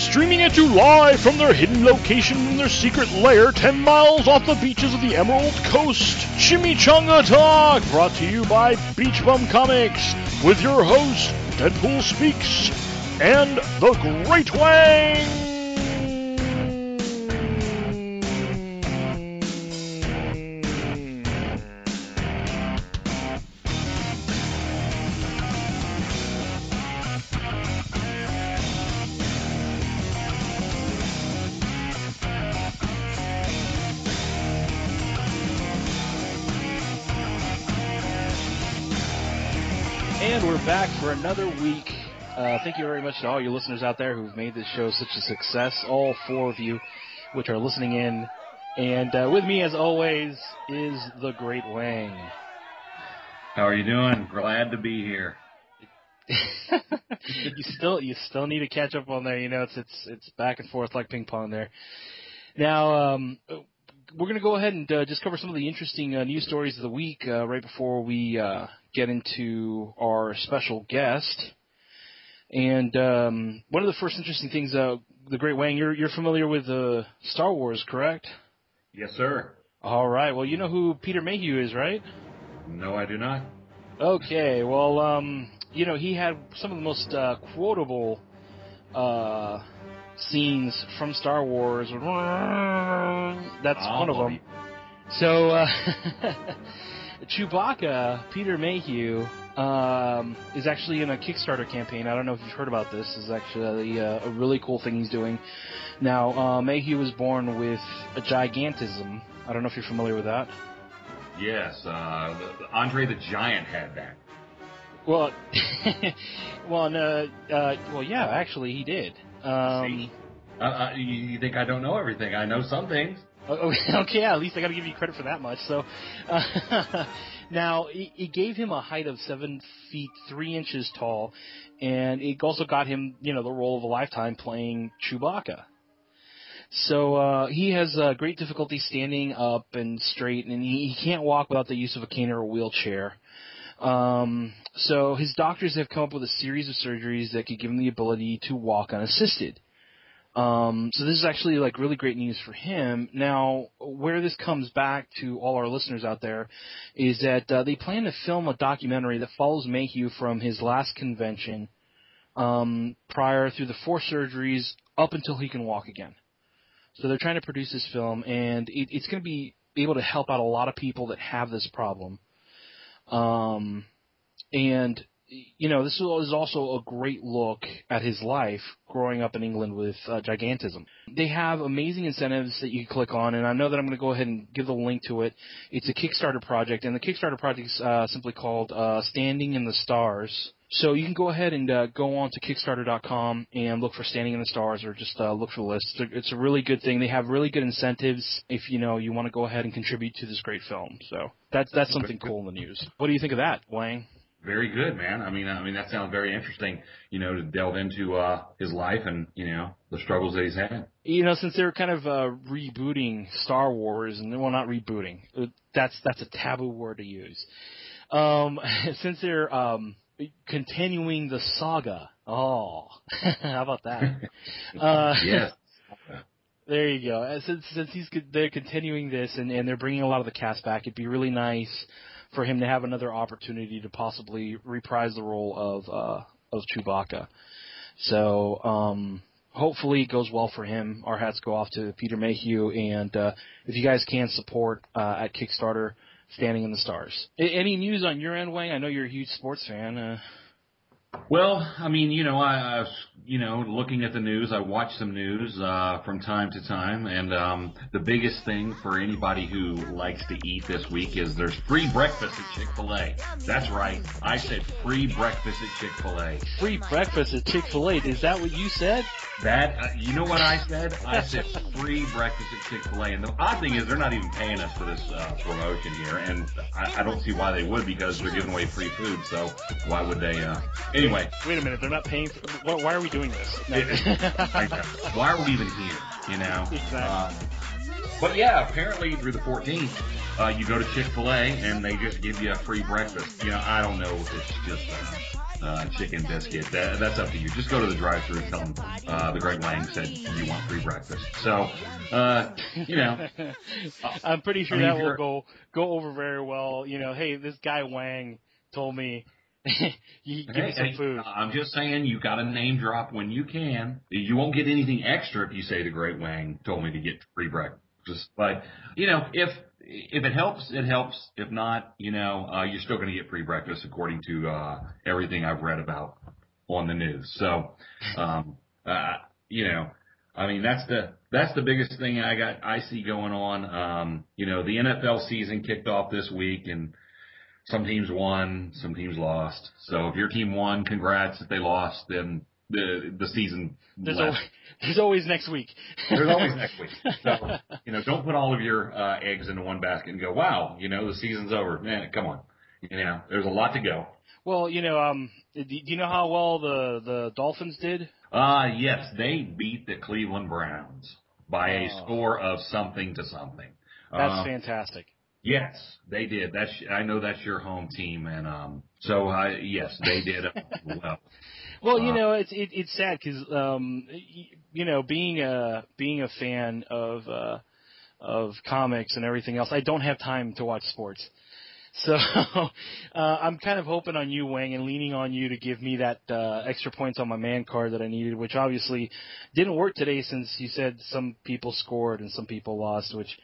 Streaming at you live from their hidden location in their secret lair 10 miles off the beaches of the Emerald Coast. Chimichanga Talk, brought to you by Beach Bum Comics, with your host, Deadpool Speaks, and the Great Wang! And we're back for another week. Thank you very much to all your listeners out there who've made this show such a success. All four of you, which are listening in. And with me, as always, is the Great Wang. How are you doing? Glad to be here. You still need to catch up on there. You know, it's back and forth like ping pong there. Now, we're going to go ahead and just cover some of the interesting news stories of the week right before we get into our special guest. And one of the first interesting things, the Great Wang, you're familiar with Star Wars, correct? Yes, sir. All right. Well, you know who Peter Mayhew is, right? No, I do not. Okay. Well, you know, he had some of the most quotable scenes from Star Wars. That's one of them. So, Chewbacca, Peter Mayhew, is actually in a Kickstarter campaign. I don't know if you've heard about this. This is actually a really cool thing he's doing. Now, Mayhew was born with a gigantism. I don't know if you're familiar with that. Yes, Andre the Giant had that. Well, yeah, actually he did. You think I don't know everything? I know some things. Okay, yeah, at least I got to give you credit for that much. So, now it gave him a height of 7 feet 3 inches tall, and it also got him, you know, the role of a lifetime playing Chewbacca. So he has great difficulty standing up and straight, and he can't walk without the use of a cane or a wheelchair. So his doctors have come up with a series of surgeries that could give him the ability to walk unassisted. So this is actually like really great news for him. Now, where this comes back to all our listeners out there is that they plan to film a documentary that follows Mayhew from his last convention prior through the 4 surgeries up until he can walk again. So they're trying to produce this film, and it's going to be able to help out a lot of people that have this problem. And you know, this is also a great look at his life growing up in England with gigantism. They have amazing incentives that you can click on, and I know that I'm going to go ahead and give the link to it. It's a Kickstarter project, and the Kickstarter project is simply called Standing in the Stars. So you can go ahead and go on to Kickstarter.com and look for Standing in the Stars, or just look for the list. It's a really good thing. They have really good incentives if you want to go ahead and contribute to this great film. So that's something cool in the news. What do you think of that, Wang? Very good, man. I mean, that sounds very interesting, to delve into his life and, the struggles that he's had. Since they're kind of rebooting Star Wars, and well, not rebooting. That's a taboo word to use. Since they're continuing the saga. Oh, how about that? Yes. There you go. Since they're continuing this and they're bringing a lot of the cast back, it'd be really nice for him to have another opportunity to possibly reprise the role of Chewbacca. So hopefully it goes well for him. Our hats go off to Peter Mayhew, and if you guys can support at Kickstarter, Standing in the Stars. Any news on your end, Wang? I know you're a huge sports fan. Well, I mean, I was, looking at the news. I watch some news from time to time, and the biggest thing for anybody who likes to eat this week is there's free breakfast at Chick-fil-A. That's right. I said free breakfast at Chick-fil-A. Free breakfast at Chick-fil-A. Is that what you said? That, you know what I said? I said free breakfast at Chick-fil-A. And the odd thing is they're not even paying us for this promotion here, and I don't see why they would, because they're giving away free food, so why would they... Anyway. Wait a minute, they're not paying for... Why are we doing this? No. Why are we even here, Exactly. But yeah, apparently through the 14th, you go to Chick-fil-A and they just give you a free breakfast. I don't know if it's just a chicken biscuit. That's up to you. Just go to the drive-thru and tell them the Great Wang said you want free breakfast. So, I'm pretty sure that will go over very well. Hey, this guy Wang told me you give me some food. I'm just saying you got to name drop when you can. You won't get anything extra if you say the Great Wang told me to get free breakfast. But if it helps, it helps. If not, you're still going to get free breakfast according to everything I've read about on the news. So, that's the biggest thing I see going on. The NFL season kicked off this week, and some teams won, some teams lost. So if your team won, congrats. If they lost, then the season left. There's always next week. There's always next week. So, don't put all of your eggs into one basket and go, wow, the season's over. Man, come on. There's a lot to go. Well, do you know how well the Dolphins did? Yes, they beat the Cleveland Browns by a score of something to something. That's fantastic. Yes, they did. I know that's your home team, and yes, they did well. Well, it's sad because being a fan of comics and everything else, I don't have time to watch sports. So I'm kind of hoping on you, Wang, and leaning on you to give me that extra points on my man card that I needed, which obviously didn't work today since you said some people scored and some people lost, which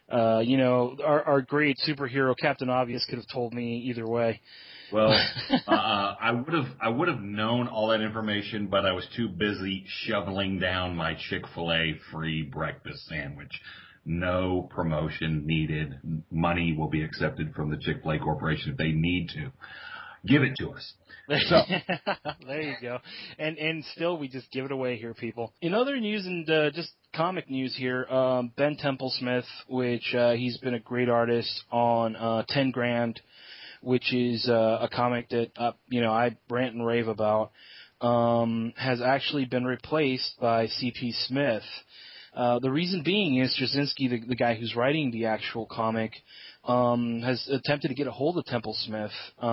our great superhero Captain Obvious could have told me either way. Well, I would have known all that information, but I was too busy shoveling down my Chick-fil-A free breakfast sandwich. No promotion needed. Money will be accepted from the Chick-fil-A Corporation if they need to. Give it to us. So. There you go. And still, we just give it away here, people. In other news and just comic news here, Ben Templesmith, which he's been a great artist on 10 Grand, which is a comic that I rant and rave about, has actually been replaced by C.P. Smith. The reason being is Straczynski, the guy who's writing the actual comic, has attempted to get a hold of Templesmith,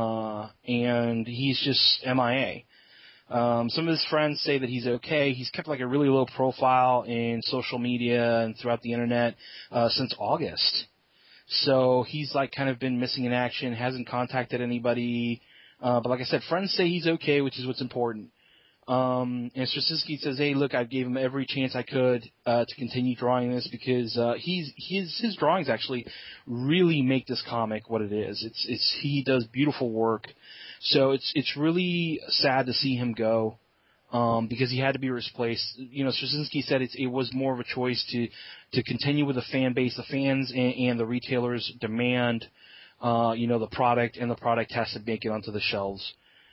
and he's just MIA. Some of his friends say that he's okay. He's kept like a really low profile in social media and throughout the internet since August. So he's like kind of been missing in action, hasn't contacted anybody. But like I said, friends say he's okay, which is what's important. And Straczynski says, hey, look, I gave him every chance I could to continue drawing this because his drawings actually really make this comic what it is. He does beautiful work. So it's really sad to see him go because he had to be replaced. Straczynski said it was more of a choice to continue with the fan base. The fans and the retailers demand the product, and the product has to make it onto the shelves.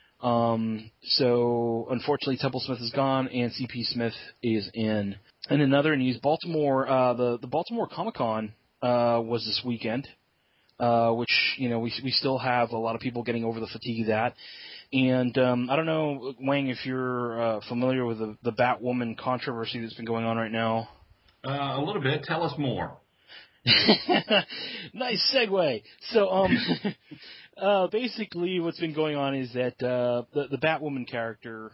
So unfortunately, Templesmith is gone, and C.P. Smith is in. And in other news, Baltimore, the Baltimore Comic-Con was this weekend, which we still have a lot of people getting over the fatigue of that. And I don't know, Wang, if you're familiar with the Batwoman controversy that's been going on right now. A little bit. Tell us more. Nice segue. So, basically, what's been going on is that the Batwoman character,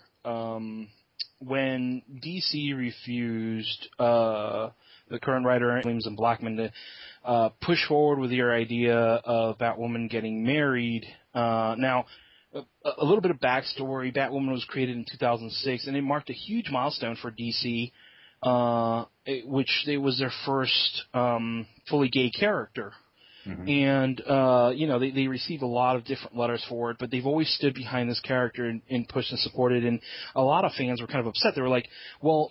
when DC refused the current writer Williams and Blackman to push forward with their idea of Batwoman getting married. Now, a little bit of backstory: Batwoman was created in 2006, and it marked a huge milestone for DC. Which it was their first fully gay character. Mm-hmm. And, they received a lot of different letters for it, but they've always stood behind this character and pushed and supported, and a lot of fans were kind of upset. They were like, well,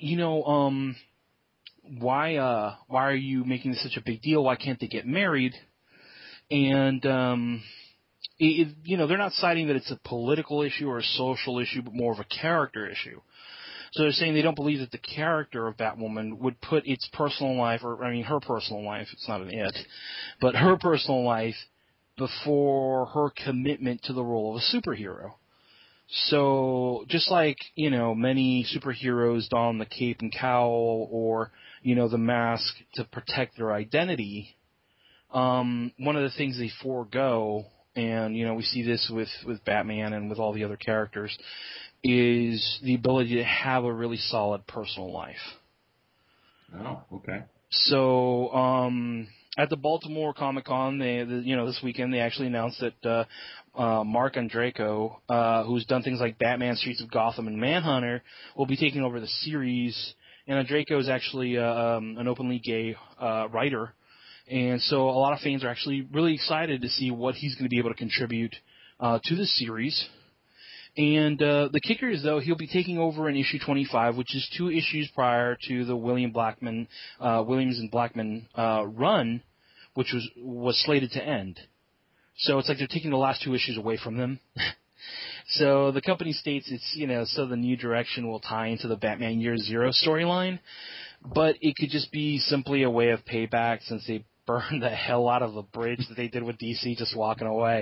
why are you making this such a big deal? Why can't they get married? And, they're not citing that it's a political issue or a social issue, but more of a character issue. So they're saying they don't believe that the character of Batwoman would put its personal life, her personal life, it's not an it, but her personal life before her commitment to the role of a superhero. So just like, many superheroes don the cape and cowl or, the mask to protect their identity, one of the things they forego, and we see this with Batman and with all the other characters, is the ability to have a really solid personal life. Oh, okay. So at the Baltimore Comic Con, this weekend they actually announced that Mark Andreyko, who's done things like Batman, Streets of Gotham, and Manhunter, will be taking over the series. And Andreyko is actually an openly gay writer, and so a lot of fans are actually really excited to see what he's going to be able to contribute to the series. And the kicker is, though, he'll be taking over in issue 25, which is 2 issues prior to the Williams and Blackman run, which was slated to end. So it's like they're taking the last 2 issues away from them. So the company states it's, so the new direction will tie into the Batman Year Zero storyline, but it could just be simply a way of payback since they burned the hell out of the bridge that they did with DC just walking away.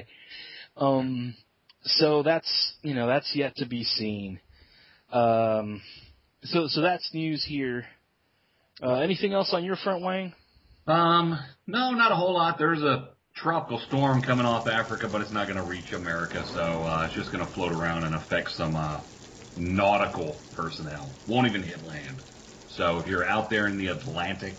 So that's yet to be seen. So that's news here. Anything else on your front, Wang? No, not a whole lot. There's a tropical storm coming off Africa, but it's not going to reach America, so it's just going to float around and affect some nautical personnel. Won't even hit land. So if you're out there in the Atlantic,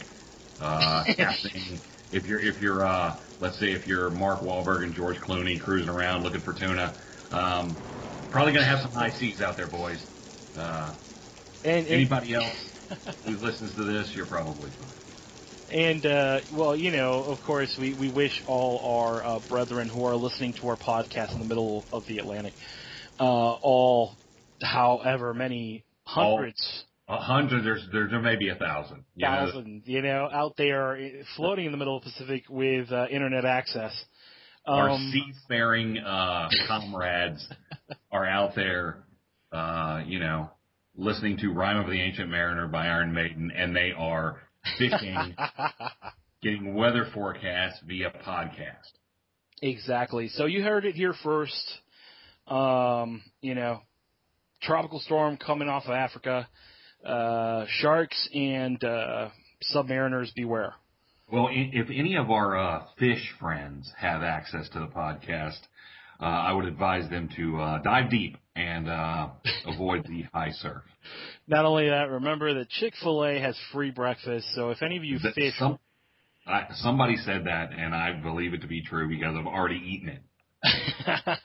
if you're let's say if you're Mark Wahlberg and George Clooney cruising around looking for tuna, probably going to have some high seas out there, boys. Anybody else who listens to this, you're probably fine. And, of course, we wish all our brethren who are listening to our podcast in the middle of the Atlantic, all, however many hundreds. 100, there may be 1,000. Thousand, out there floating in the middle of the Pacific with internet access. Our seafaring comrades are out there, listening to Rhyme of the Ancient Mariner by Iron Maiden, and they are fishing, getting weather forecasts via podcast. Exactly. So you heard it here first. Tropical storm coming off of Africa. Sharks and submariners beware. Well, if any of our fish friends have access to the podcast, I would advise them to dive deep and avoid the high surf. Not only that, remember that Chick-fil-A has free breakfast, so if any of you fish... Somebody said that, and I believe it to be true because I've already eaten it.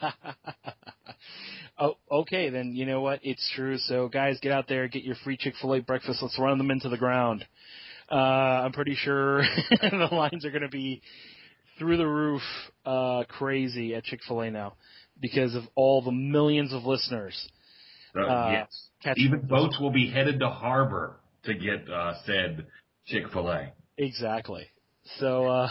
Oh, okay, then you know what? It's true. So, guys, get out there, get your free Chick-fil-A breakfast. Let's run them into the ground. I'm pretty sure the lines are going to be through the roof crazy at Chick-fil-A now because of all the millions of listeners. Yes. Even boats will be headed to harbor to get said Chick-fil-A. Exactly. So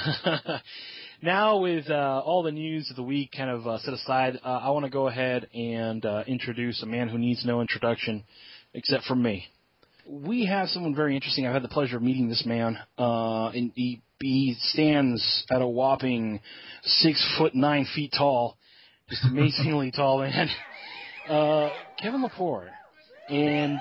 now with all the news of the week kind of set aside, I want to go ahead and introduce a man who needs no introduction except from me. We have someone very interesting. I've had the pleasure of meeting this man. And he stands at a whopping 6'9" tall, just amazingly tall man. Kevin Lepore. And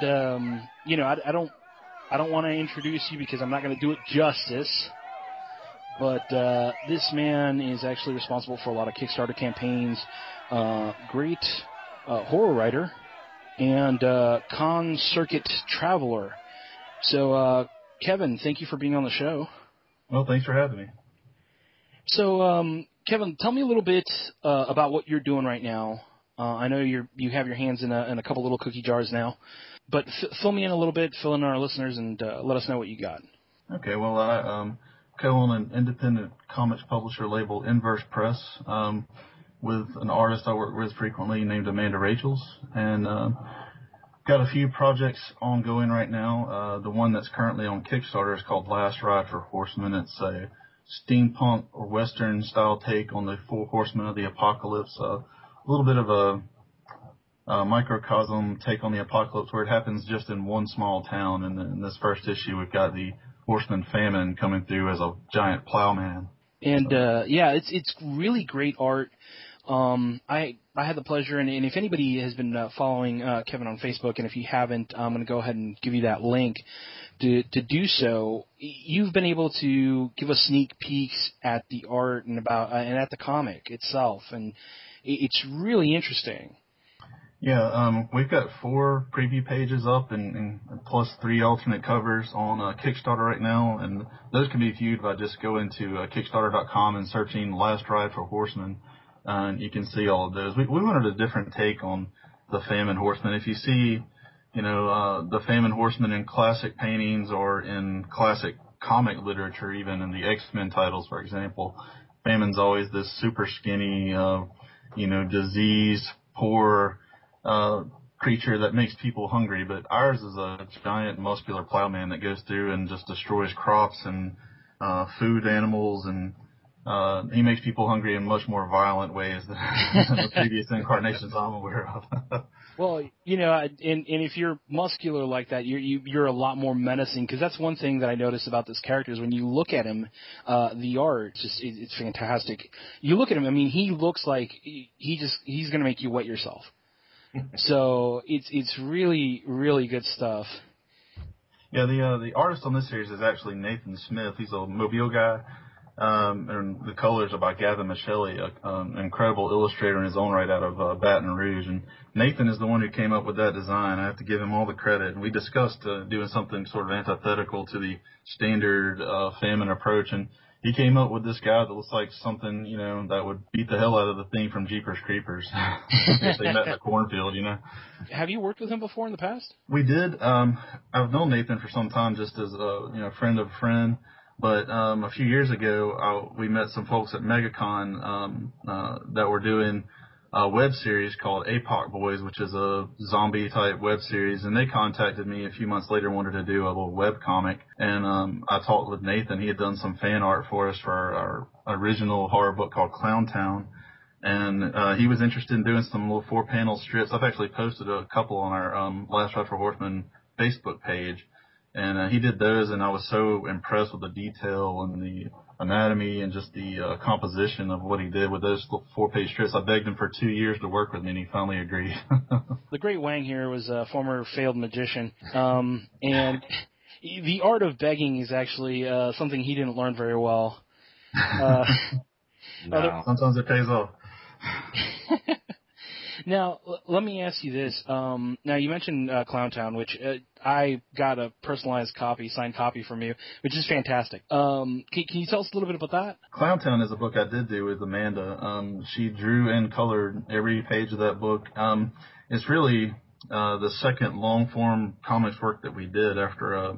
I don't want to introduce you because I'm not going to do it justice. But this man is actually responsible for a lot of Kickstarter campaigns. Great horror writer. And con circuit traveler. So, Kevin, thank you for being on the show. Well, thanks for having me. So, Kevin, tell me a little bit about what you're doing right now. I know you have your hands in a couple little cookie jars now, but fill me in a little bit, fill in our listeners, and let us know what you got. Okay, well, I co-own an independent comics publisher label, Inverse Press, with an artist I work with frequently named Amanda Rachels, and got a few projects ongoing right now. The one that's currently on Kickstarter is called Last Ride for Horsemen. It's a steampunk or western style take on the Four Horsemen of the Apocalypse. A little bit of a microcosm take on the apocalypse where it happens just in one small town. And in this first issue, we've got the Horseman Famine coming through as a giant plowman. And it's really great art. I had the pleasure, and if anybody has been following Kevin on Facebook, and if you haven't, I'm going to go ahead and give you that link to do so. You've been able to give us sneak peeks at the art and at the comic itself, and it's really interesting. Yeah, we've got 4 preview pages up and plus 3 alternate covers on Kickstarter right now, and those can be viewed by just going to Kickstarter.com and searching Last Ride for Horsemen, and you can see all of those. We wanted a different take on the Famine Horsemen. If you see, the Famine Horsemen in classic paintings or in classic comic literature, even in the X-Men titles, for example, Famine's always this super skinny, diseased, poor creature that makes people hungry, but ours is a giant muscular plowman that goes through and just destroys crops and food animals, and he makes people hungry in much more violent ways than the previous incarnations I'm aware of. Well, and if you're muscular like that, you're a lot more menacing, because that's one thing that I noticed about this character is when you look at him, the art, it's fantastic. You look at him, I mean, he looks like he's going to make you wet yourself. So it's really, really good stuff. Yeah, the artist on this series is actually Nathan Smith. He's a Mobile guy, and the colors are by Gavin Michelli, an incredible illustrator in his own right out of Baton Rouge. And Nathan is the one who came up with that design. I have to give him all the credit. And we discussed doing something sort of antithetical to the standard Famine approach, and he came up with this guy that looks like something, that would beat the hell out of the thing from Jeepers Creepers. If they met in a cornfield, Have you worked with him before in the past? We did. I've known Nathan for some time, just as a friend of a friend. But a few years ago, we met some folks at MegaCon that were doing a web series called APOC Boys, which is a zombie type web series, and they contacted me a few months later, wanted to do a little web comic, and I talked with Nathan. He had done some fan art for us for our original horror book called Clown Town, and he was interested in doing some little 4-panel strips. I've actually posted a couple on our Last Ride for Horsemen Facebook page, and he did those, and I was so impressed with the detail and the anatomy and just the composition of what he did with those 4-page strips. I begged him for 2 years to work with me, and he finally agreed. The Great Wang here was a former failed magician, and the art of begging is actually something he didn't learn very well. No. Sometimes it pays off. Now, let me ask you this. Now, you mentioned Clowntown, which I got a personalized signed copy from you, which is fantastic. Can you tell us a little bit about that? Clowntown is a book I did do with Amanda. She drew and colored every page of that book. It's really the second long-form comics work that we did after a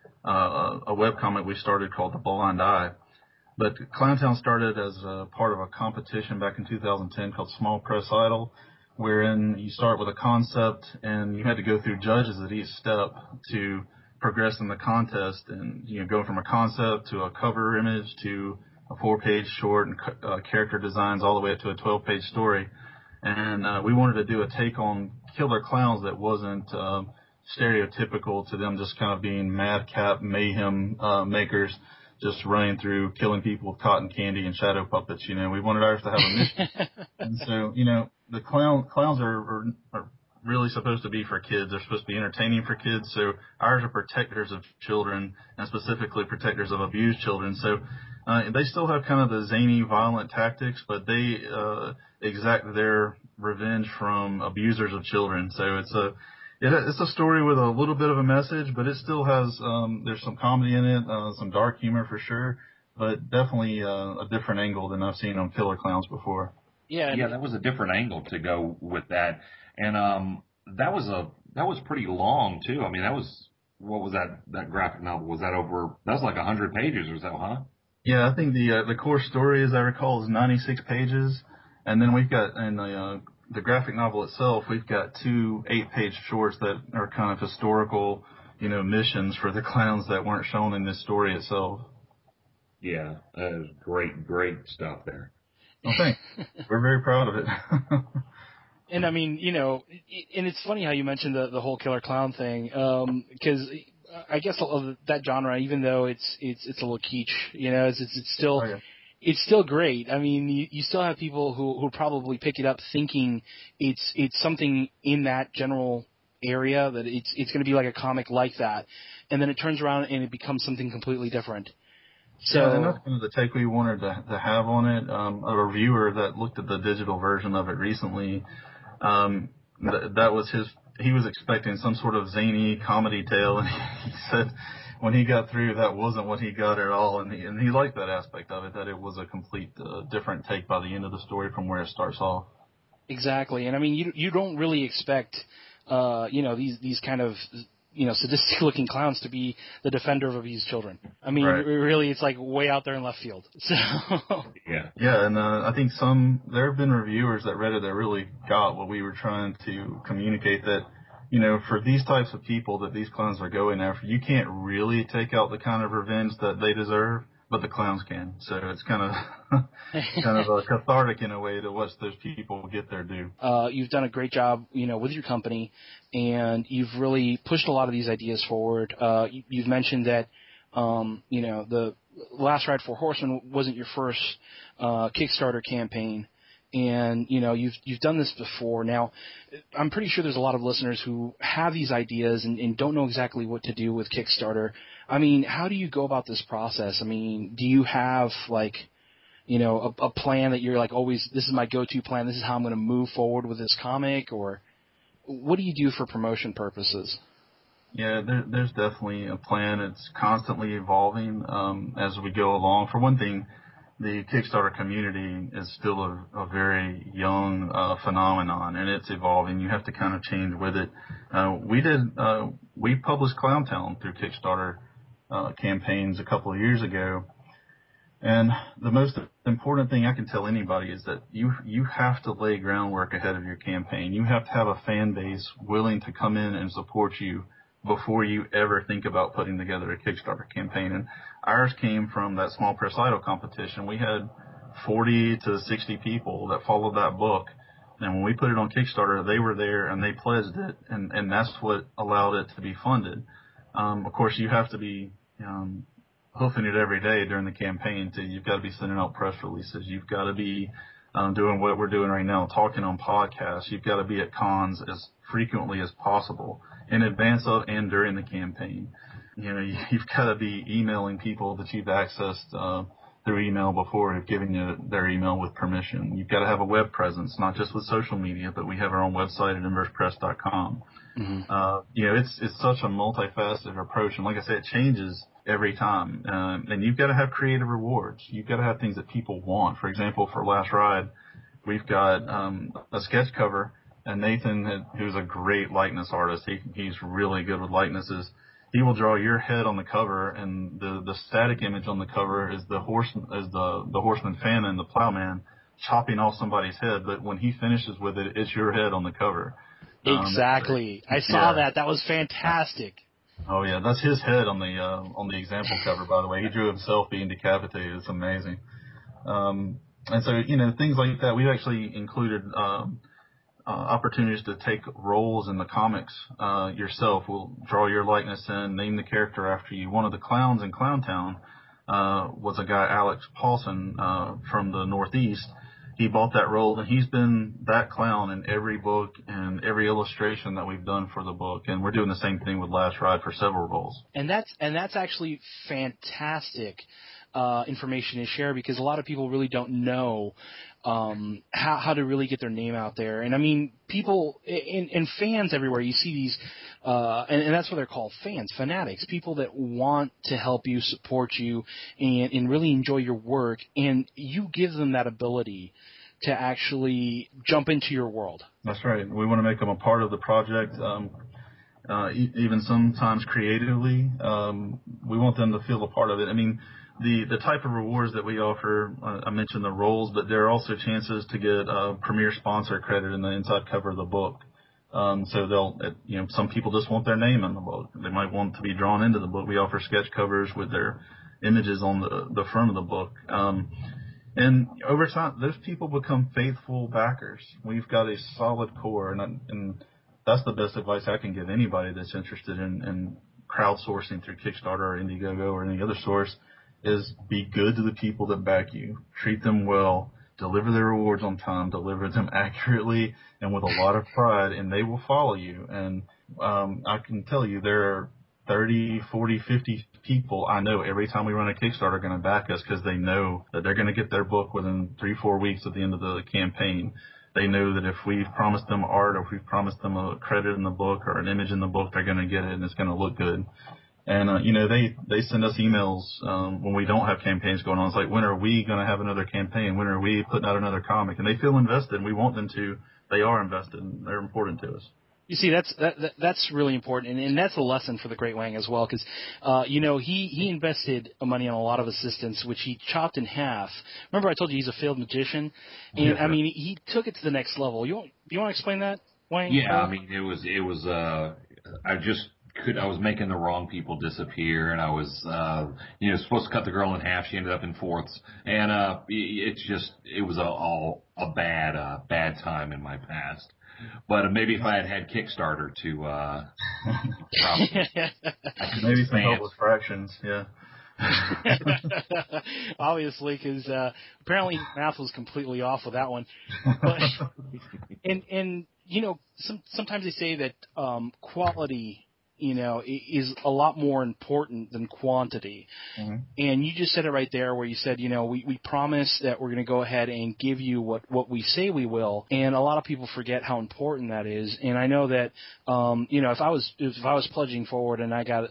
webcomic we started called The Blind Eye. But Clowntown started as a part of a competition back in 2010 called Small Press Idol, wherein you start with a concept and you had to go through judges at each step to progress in the contest, and go from a concept to a cover image to a 4-page short and character designs all the way up to a 12-page story. And we wanted to do a take on killer clowns that wasn't stereotypical to them just kind of being madcap mayhem makers, just running through killing people with cotton candy and shadow puppets. We wanted ours to have a mission. And so, the clowns are really supposed to be for kids. They're supposed to be entertaining for kids. So ours are protectors of children, and specifically protectors of abused children. So they still have kind of the zany, violent tactics, but they exact their revenge from abusers of children. So it's a story with a little bit of a message, but it still has there's some comedy in it, some dark humor for sure, but definitely a different angle than I've seen on Killer Clowns before. Yeah, that was a different angle to go with that, and that was pretty long too. I mean, what was that graphic novel? Was that was like 100 pages or so, huh? Yeah, I think the core story, as I recall, is 96 pages, and then we've got the graphic novel itself, we've got 2 8-page shorts that are kind of historical, missions for the clowns that weren't shown in this story itself. Yeah, that is great stuff there. Well, thanks. We're very proud of it. And I mean, and it's funny how you mentioned the whole killer clown thing, because I guess of that genre, even though it's a little kitsch, it's still. Oh, yeah. it's still great. I mean, you still have people who probably pick it up thinking it's something in that general area, that it's going to be like a comic like that, and then it turns around and it becomes something completely different. So, yeah, and that's kind of the take we wanted to have on it. A reviewer that looked at the digital version of it recently, that was he was expecting some sort of zany comedy tale, and he said when he got through, that wasn't what he got at all, and he liked that aspect of it, that it was a complete different take by the end of the story from where it starts off. Exactly, and I mean, you don't really expect, these kind of, sadistic looking clowns to be the defender of abused children. I mean, Right. really, it's like way out there in left field. So Yeah, and I think there have been reviewers that read it that really got what we were trying to communicate, that, for these types of people that these clowns are going after, you can't really take out the kind of revenge that they deserve, but the clowns can. So it's kind of cathartic in a way to watch those people get their due. You've done a great job, with your company, and you've really pushed a lot of these ideas forward. You've mentioned that, the Last Ride for Horsemen wasn't your first Kickstarter campaign, and you've done this before. Now, I'm pretty sure there's a lot of listeners who have these ideas and don't know exactly what to do with Kickstarter. I mean, how do you go about this process? I mean, do you have a plan that you're like always, this is my go-to plan, this is how I'm going to move forward with this comic, or what do you do for promotion purposes? Yeah, there's definitely a plan. It's constantly evolving as we go along. For one thing, the Kickstarter community is still a very young phenomenon, and it's evolving. You have to kind of change with it. We published Clowntown through Kickstarter campaigns a couple of years ago, and the most important thing I can tell anybody is that you have to lay groundwork ahead of your campaign. You have to have a fan base willing to come in and support you before you ever think about putting together a Kickstarter campaign. And ours came from that Small Press Idol competition. We had 40 to 60 people that followed that book, and when we put it on Kickstarter, they were there and they pledged it, and that's what allowed it to be funded. Of course, you have to be hoofing it every day during the campaign. You've got to be sending out press releases. You've got to be doing what we're doing right now, talking on podcasts. You've got to be at cons as frequently as possible in advance of and during the campaign. You've got to be emailing people that you've accessed through email before, who've given you their email with permission. You've got to have a web presence, not just with social media, but we have our own website at inversepress.com. Mm-hmm. It's such a multifaceted approach, and like I said, it changes every time. And you've got to have creative rewards. You've got to have things that people want. For example, for Last Ride, we've got a sketch cover, and Nathan, who's a great likeness artist, he's really good with likenesses. He will draw your head on the cover, and the static image on the cover is the horseman Fannin, the plowman, chopping off somebody's head. But when he finishes with it, it's your head on the cover. Exactly. I saw that. That was fantastic. Oh yeah, that's his head on the example cover, by the way. He drew himself being decapitated. It's amazing. And so, things like that. We've actually included opportunities to take roles in the comics yourself. We'll draw your likeness in, name the character after you. One of the clowns in Clowntown was a guy, Alex Paulson, from the Northeast. He bought that role, and he's been that clown in every book and every illustration that we've done for the book. And we're doing the same thing with Last Ride for several roles. And that's actually fantastic information to share, because a lot of people really don't know how to really get their name out there. And I mean, people and fans everywhere, you see these, and that's what they're called, fans, fanatics, people that want to help you, support you, and really enjoy your work. And you give them that ability to actually jump into your world. That's right. We want to make them a part of the project. Even sometimes creatively, we want them to feel a part of it. I mean, the type of rewards that we offer, I mentioned the roles, but there are also chances to get premier sponsor credit in the inside cover of the book. So some people just want their name in the book. They might want to be drawn into the book. We offer sketch covers with their images on the front of the book. And over time, those people become faithful backers. We've got a solid core, and that's the best advice I can give anybody that's interested in crowdsourcing through Kickstarter or Indiegogo or any other source, is be good to the people that back you. Treat them well. Deliver their rewards on time. Deliver them accurately and with a lot of pride, and they will follow you. And I can tell you there are 30, 40, 50 people I know every time we run a Kickstarter are going to back us because they know that they're going to get their book within 3-4 weeks at the end of the campaign. They know that if we've promised them art or if we've promised them a credit in the book or an image in the book, they're going to get it and it's going to look good. And, they send us emails when we don't have campaigns going on. It's like, when are we going to have another campaign? When are we putting out another comic? And they feel invested, and we want them to. They are invested, and they're important to us. You see, that's really important, and that's a lesson for the Great Wang as well, because he invested money on a lot of assistants, which he chopped in half. Remember, I told you he's a failed magician, and Yeah. I mean, he took it to the next level. You want to explain that, Wang? Yeah, I mean, it was I was making the wrong people disappear, and I was supposed to cut the girl in half. She ended up in fourths, and it was a bad time in my past. But maybe if I had had Kickstarter to probably maybe some help with fractions, yeah. Obviously, because apparently math was completely off with that one. But, and sometimes they say that quality, is a lot more important than quantity. Mm-hmm. And you just said it right there where you said, we promise that we're going to go ahead and give you what we say we will. And a lot of people forget how important that is. And I know that, if I was pledging forward and I got,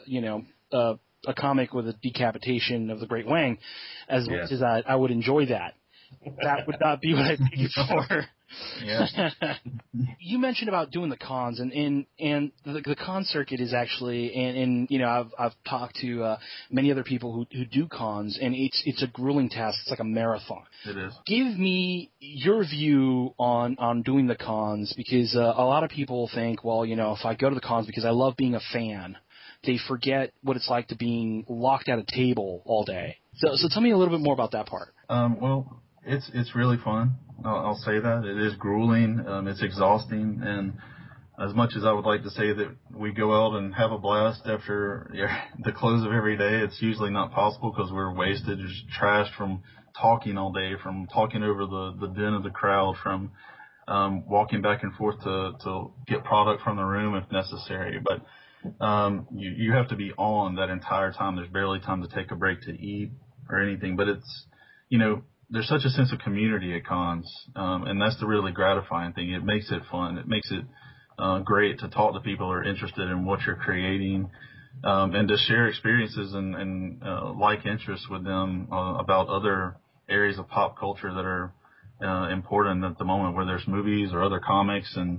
a comic with a decapitation of the Great Wang, as much as I would enjoy that, that would not be what I paid for. Yeah. You mentioned about doing the cons, and the con circuit is actually, and I've talked to many other people who do cons, and it's a grueling task. It's like a marathon. It is. Give me your view on doing the cons, because a lot of people think, well, if I go to the cons because I love being a fan, they forget what it's like to being locked at a table all day. So tell me a little bit more about that part. Well, it's really fun. I'll say that. It is grueling. It's exhausting. And as much as I would like to say that we go out and have a blast after the close of every day, it's usually not possible because we're wasted, just trashed from talking all day, from talking over the din of the crowd, from walking back and forth to get product from the room if necessary. But you have to be on that entire time. There's barely time to take a break to eat or anything. But it's, there's such a sense of community at cons, and that's the really gratifying thing. It makes it fun. It makes it great to talk to people who are interested in what you're creating, and to share experiences and like interests with them about other areas of pop culture that are important at the moment, where there's movies or other comics, and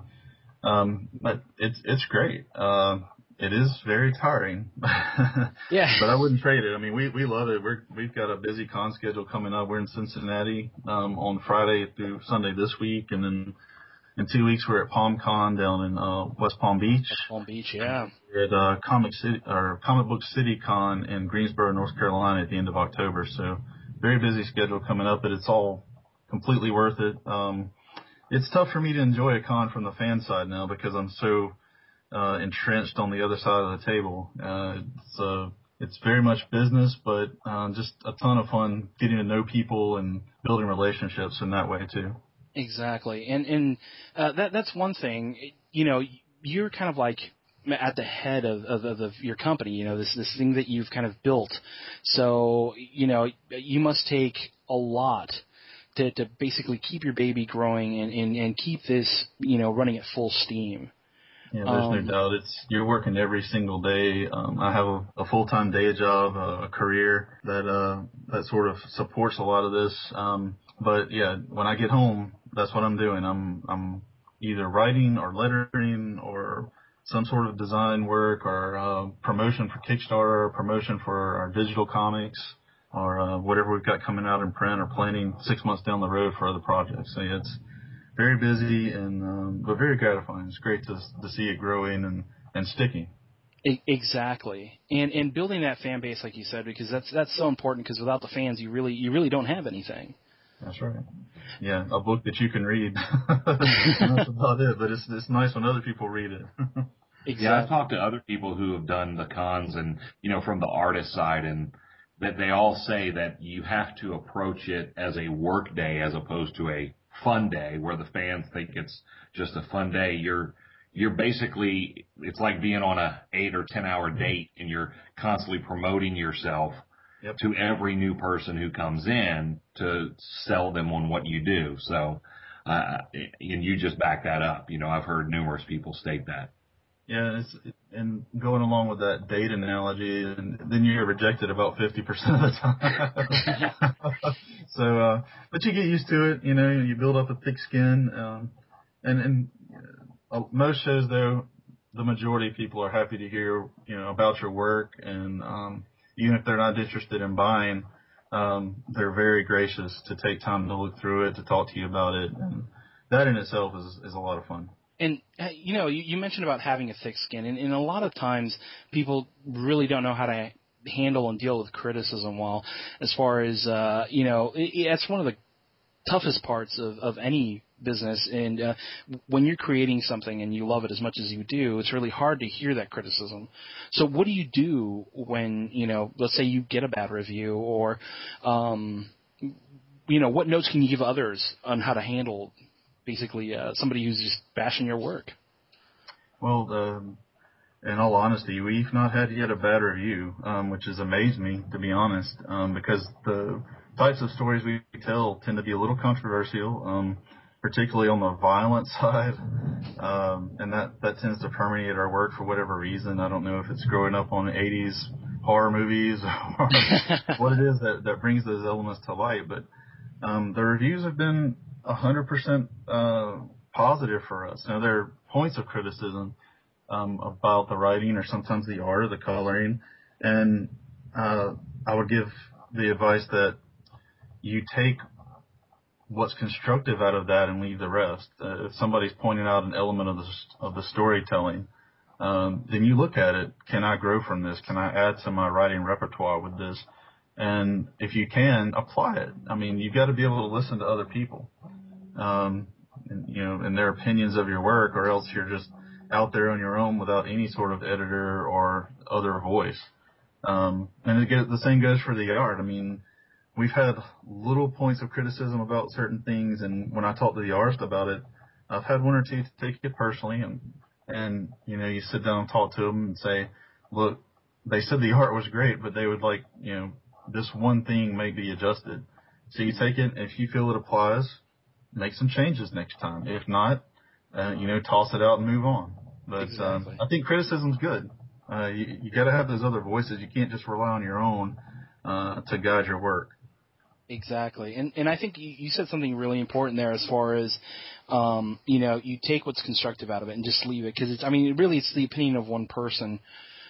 but it's great. It is very tiring. Yeah. But I wouldn't trade it. I mean, we love it. We've got a busy con schedule coming up. We're in Cincinnati on Friday through Sunday this week, and then in 2 weeks we're at PalmCon down in West Palm Beach. West Palm Beach, yeah. We're at Comic Book City Con in Greensboro, North Carolina at the end of October. So very busy schedule coming up, but it's all completely worth it. It's tough for me to enjoy a con from the fan side now because I'm so entrenched on the other side of the table. It's very much business, but just a ton of fun getting to know people and building relationships in that way too. Exactly, and that's one thing. You're kind of like at the head of your company. This thing that you've kind of built. So you must take a lot to basically keep your baby growing and keep this running at full steam. Yeah, there's no doubt. You're working every single day. I have a full-time day job, a career that sort of supports a lot of this. But yeah, when I get home, that's what I'm doing. I'm either writing or lettering or some sort of design work or promotion for Kickstarter, or promotion for our digital comics, or whatever we've got coming out in print, or planning 6 months down the road for other projects. So yeah, it's very busy and but very gratifying. It's great to see it growing and sticking. Exactly, and building that fan base, like you said, because that's so important. Because without the fans, you really don't have anything. That's right. Yeah, a book that you can read. That's about it. But it's nice when other people read it. Exactly. Yeah, I've talked to other people who have done the cons and from the artist side, and that they all say that you have to approach it as a work day as opposed to a fun day where the fans think it's just a fun day. You're basically, it's like being on a 8 or 10 hour date and you're constantly promoting yourself to every new person who comes in to sell them on what you do. So, and you just back that up. I've heard numerous people state that. Yeah, and going along with that date analogy, and then you get rejected about 50% of the time. So, but you get used to it, you build up a thick skin. And most shows, though, the majority of people are happy to hear, about your work. And even if they're not interested in buying, they're very gracious to take time to look through it, to talk to you about it. And that in itself is a lot of fun. And, you mentioned about having a thick skin, and a lot of times people really don't know how to handle and deal with criticism well, as far as, that's one of the toughest parts of any business. And when you're creating something and you love it as much as you do, it's really hard to hear that criticism. So what do you do when, let's say you get a bad review, or, what notes can you give others on how to handle basically somebody who's just bashing your work? Well, in all honesty, we've not had yet a bad review, which has amazed me, to be honest, because the types of stories we tell tend to be a little controversial, particularly on the violent side, and that tends to permeate our work for whatever reason. I don't know if it's growing up on 80s horror movies or what it is that brings those elements to light, but the reviews have been 100% positive for us. Now, there are points of criticism about the writing or sometimes the art or the coloring, and I would give the advice that you take what's constructive out of that and leave the rest. If somebody's pointing out an element of the storytelling, then you look at it. Can I grow from this? Can I add to my writing repertoire with this? And if you can, apply it. I mean, you've got to be able to listen to other people, and their opinions of your work, or else you're just out there on your own without any sort of editor or other voice. And the same goes for the art. I mean, we've had little points of criticism about certain things, and when I talk to the artist about it, I've had one or two to take it personally, and you sit down and talk to them and say, look, they said the art was great, but they would like, this one thing may be adjusted. So you take it, if you feel it applies, make some changes next time. If not, toss it out and move on. But exactly. I think criticism's good. You got to have those other voices. You can't just rely on your own to guide your work. Exactly. And I think you said something really important there as far as, you take what's constructive out of it and just leave it. Because it's the opinion of one person.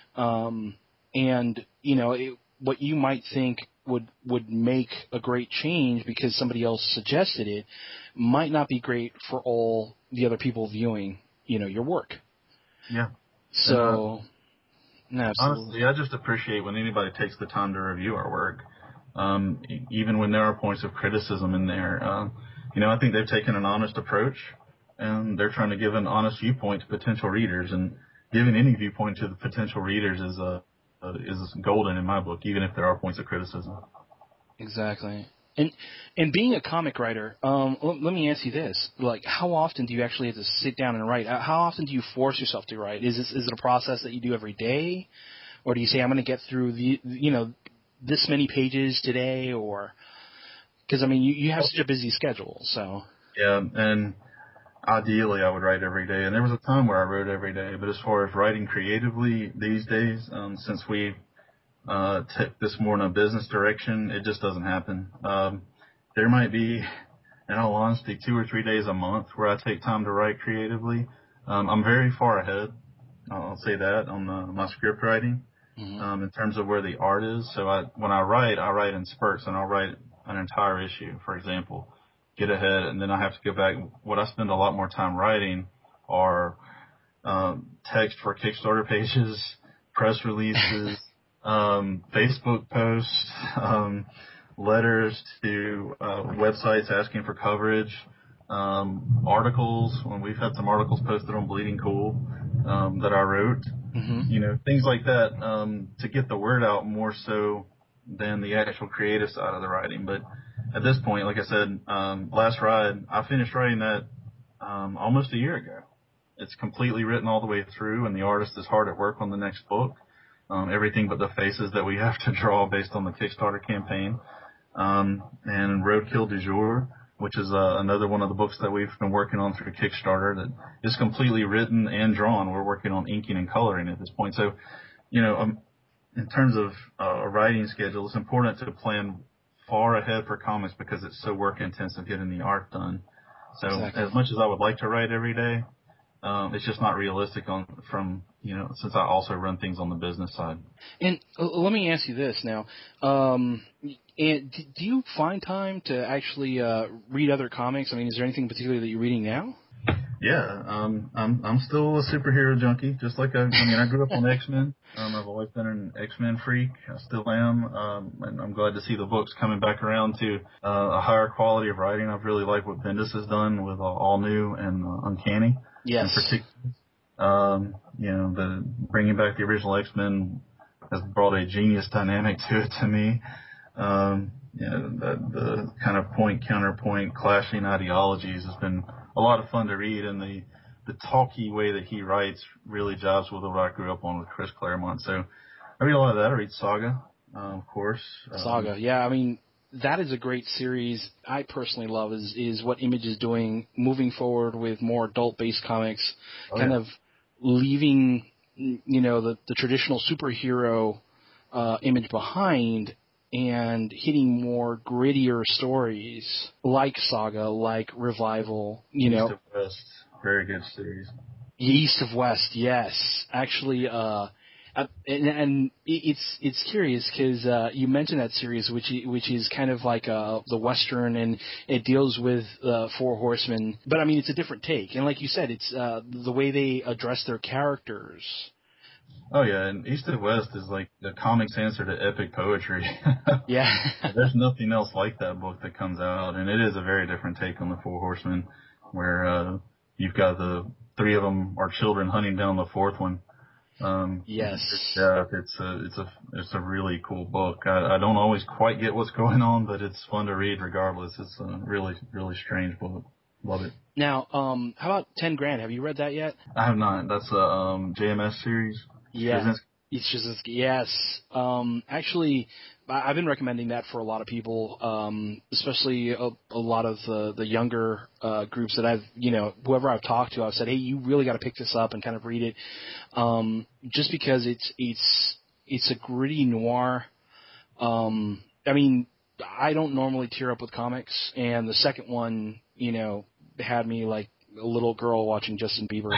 What you might think would make a great change because somebody else suggested it might not be great for all the other people viewing, your work. Yeah. So, no, honestly, I just appreciate when anybody takes the time to review our work, even when there are points of criticism in there. I think they've taken an honest approach, and they're trying to give an honest viewpoint to potential readers, and giving any viewpoint to the potential readers is golden in my book, even if there are points of criticism. Exactly. And being a comic writer, let me ask you this: like, how often do you actually have to sit down and write? How often do you force yourself to write? Is it a process that you do every day, or do you say I'm going to get through this many pages today? Or because you have such a busy schedule, so yeah. And ideally, I would write every day, and there was a time where I wrote every day. But as far as writing creatively these days, since we took this more in a business direction, it just doesn't happen. There might be, in all honesty, 2 or 3 days a month where I take time to write creatively. I'm very far ahead, I'll say that, on my script writing, in terms of where the art is. So when I write in spurts, and I'll write an entire issue, for example, get ahead, and then I have to go back. What I spend a lot more time writing are text for Kickstarter pages, press releases, Facebook posts, letters to websites asking for coverage, articles, when we've had some articles posted on Bleeding Cool that I wrote, things like that, to get the word out more so than the actual creative side of the writing. But at this point, like I said, Last Ride, I finished writing that almost a year ago. It's completely written all the way through, and the artist is hard at work on the next book. Everything but the faces that we have to draw based on the Kickstarter campaign. And Roadkill du Jour, which is another one of the books that we've been working on through Kickstarter that is completely written and drawn. We're working on inking and coloring at this point. So, in terms of a writing schedule, it's important to plan far ahead for comics because it's so work intensive getting the art done. So Exactly. As much as I would like to write every day, it's just not realistic since I also run things on the business side. And let me ask you this now. And do you find time to actually read other comics? I mean, is there anything particular that you're reading now? Yeah, I'm still a superhero junkie, just like I grew up on X-Men. I've always been an X-Men freak. I still am, and I'm glad to see the books coming back around to a higher quality of writing. I've really liked what Bendis has done with All New and Uncanny. Yes. In particular, the bringing back the original X-Men has brought a genius dynamic to it to me. The kind of point counterpoint clashing ideologies has been a lot of fun to read, and the talky way that he writes really jives with what I grew up on with Chris Claremont. So I read a lot of that. I read Saga, of course. Saga, yeah. I mean, that is a great series. I personally love is what Image is doing, moving forward with more adult-based comics, of leaving the traditional superhero image behind and hitting more grittier stories like Saga, like Revival, East of West, very good series. East of West, yes. Actually, and it's curious because you mentioned that series, which is kind of like the Western, and it deals with Four Horsemen. But I mean, it's a different take, and like you said, it's the way they address their characters. Oh yeah, and East of West is like the comics answer to epic poetry. Yeah. There's nothing else like that book that comes out, and it is a very different take on the Four Horsemen, where you've got the three of them are children hunting down the fourth one. Yes. It's a really cool book. I don't always quite get what's going on, but it's fun to read regardless. It's a really, really strange book. Love it. Now, how about 10 Grand? Have you read that yet? I have not. That's a JMS series. Yeah. It's just, yes. Actually, I've been recommending that for a lot of people, especially a lot of the younger groups that I've, whoever I've talked to, I've said, hey, you really got to pick this up and kind of read it, just because it's a gritty noir. I mean, I don't normally tear up with comics, and the second one, had me like a little girl watching Justin Bieber.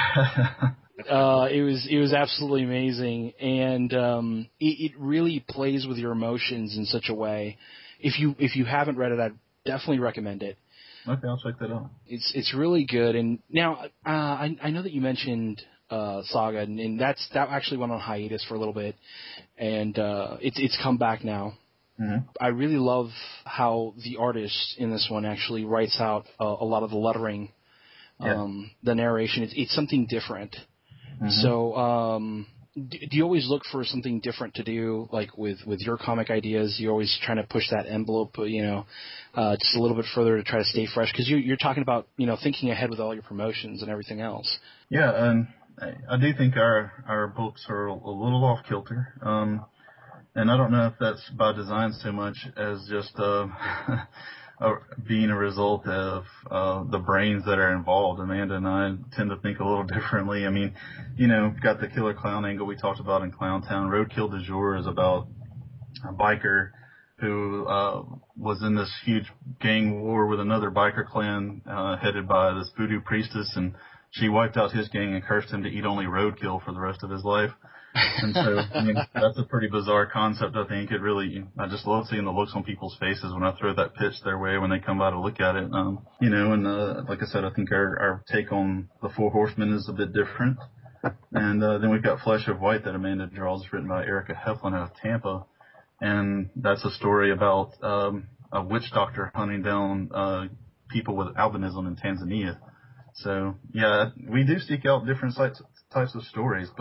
It was absolutely amazing, and it really plays with your emotions in such a way. If you haven't read it, I'd definitely recommend it. Okay, I'll check that out. It's really good. And now I know that you mentioned Saga, and that actually went on hiatus for a little bit, and it's come back now. Mm-hmm. I really love how the artist in this one actually writes out a lot of the lettering, the narration. It's something different. Mm-hmm. So, do you always look for something different to do, like with your comic ideas? You're always trying to push that envelope, just a little bit further to try to stay fresh? Because you're talking about, thinking ahead with all your promotions and everything else. Yeah, and I do think our books are a little off kilter. And I don't know if that's by design so much as just being a result of the brains that are involved. Amanda and I tend to think a little differently. I mean, got the killer clown angle we talked about in Clowntown. Roadkill du Jour is about a biker who was in this huge gang war with another biker clan headed by this voodoo priestess, and she wiped out his gang and cursed him to eat only roadkill for the rest of his life. And so, that's a pretty bizarre concept, I think. I just love seeing the looks on people's faces when I throw that pitch their way when they come by to look at it. Like I said, I think our take on the Four Horsemen is a bit different. And then we've got Flesh of White that Amanda draws, written by Erica Heflin out of Tampa. And that's a story about a witch doctor hunting down people with albinism in Tanzania. So, yeah, we do seek out different types of stories, but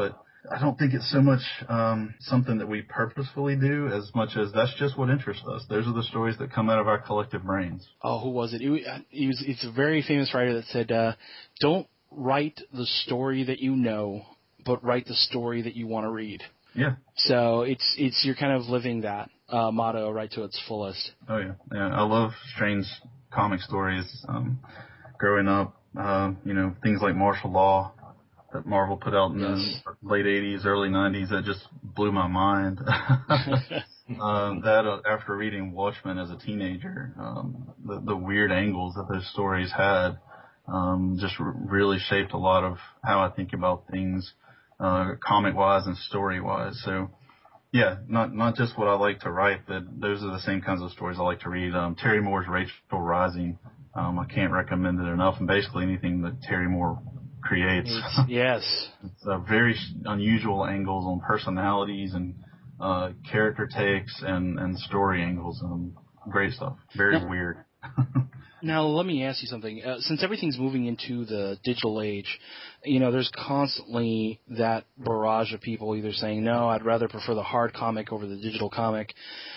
I don't think it's so much something that we purposefully do as much as that's just what interests us. Those are the stories that come out of our collective brains. Oh, who was it? It's a very famous writer that said, don't write the story that you know, but write the story that you want to read. Yeah. So it's you're kind of living that motto right to its fullest. Oh yeah. I love strange comic stories. Growing up, things like Martial Law that Marvel put out in the late 80s, early 90s, that just blew my mind. After reading Watchmen as a teenager, the weird angles that those stories had just really shaped a lot of how I think about things, comic-wise and story-wise. So, yeah, not just what I like to write, but those are the same kinds of stories I like to read. Terry Moore's Rachel Rising, I can't recommend it enough, and basically anything that Terry Moore creates. Yes. It's very unusual angles on personalities and character takes and story angles. Great stuff. Very weird. Now, let me ask you something. Since everything's moving into the digital age, there's constantly that barrage of people either saying, no, I'd rather prefer the hard comic over the digital comic.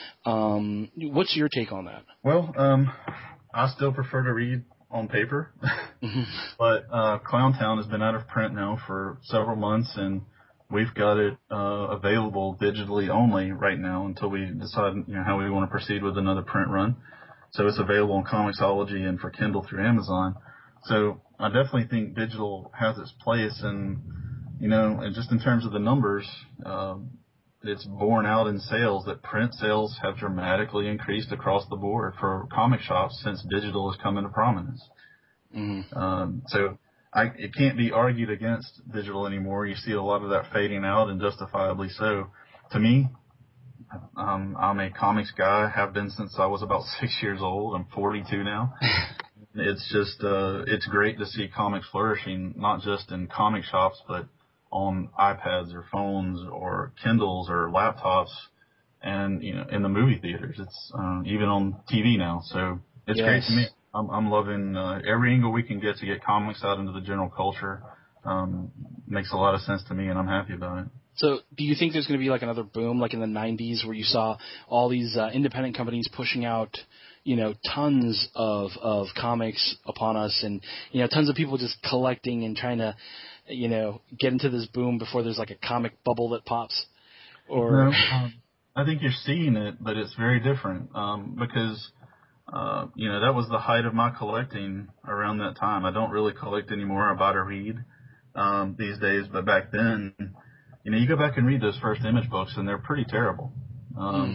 What's your take on that? Well, I still prefer to read on paper, but Clowntown has been out of print now for several months, and we've got it available digitally only right now until we decide how we want to proceed with another print run. So it's available on Comixology and for Kindle through Amazon. So I definitely think digital has its place, and and just in terms of the numbers, it's borne out in sales that print sales have dramatically increased across the board for comic shops since digital has come into prominence. Mm-hmm. So it can't be argued against digital anymore. You see a lot of that fading out, and justifiably so. To me, I'm a comics guy, have been since I was about 6 years old. I'm 42 now. It's just, it's great to see comics flourishing, not just in comic shops, but on iPads or phones or Kindles or laptops, and in the movie theaters. It's even on TV now. So it's great to me. I'm loving every angle we can get to get comics out into the general culture. Makes a lot of sense to me, and I'm happy about it. So do you think there's going to be like another boom like in the 90s where you saw all these independent companies pushing out tons of comics upon us, and tons of people just collecting and trying to get into this boom before there's like a comic bubble that pops? Or I think you're seeing it, but it's very different because that was the height of my collecting around that time. I don't really collect anymore. I buy to read these days, but back then, you go back and read those first Image books, and they're pretty terrible. And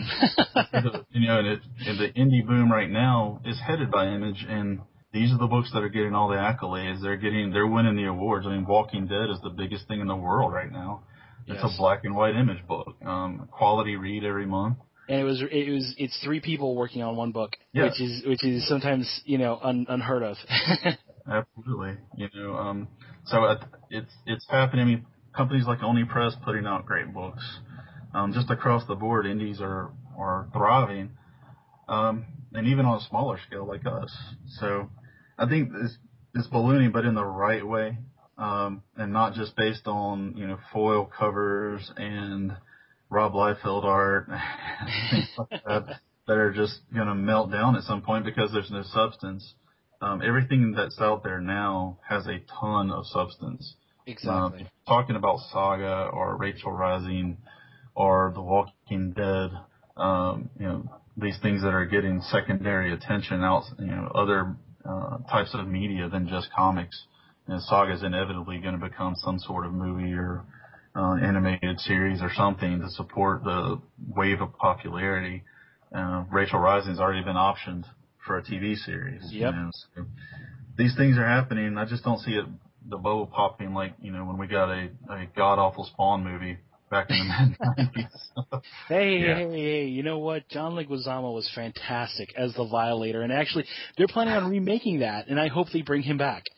the indie boom right now is headed by Image, and these are the books that are getting all the accolades. They're winning the awards. I mean, Walking Dead is the biggest thing in the world right now. It's a black and white Image book, quality read every month. And it's three people working on one book, which is sometimes unheard of. Absolutely, so it's happening. I mean, companies like Oni Press putting out great books. Just across the board, indies are thriving, and even on a smaller scale like us. So I think it's ballooning, but in the right way, and not just based on foil covers and Rob Liefeld art, things like that are just going to melt down at some point because there's no substance. Everything that's out there now has a ton of substance. Exactly. Talking about Saga or Rachel Rising or The Walking Dead, these things that are getting secondary attention out, other types of media than just comics. Saga is inevitably going to become some sort of movie or animated series or something to support the wave of popularity. Rachel Rising's already been optioned for a TV series. Yep. So these things are happening. I just don't see the bubble popping like, when we got a god-awful Spawn movie back in the mid-90s. Hey, you know what? John Leguizamo was fantastic as the Violator, and actually, they're planning on remaking that, and I hope they bring him back.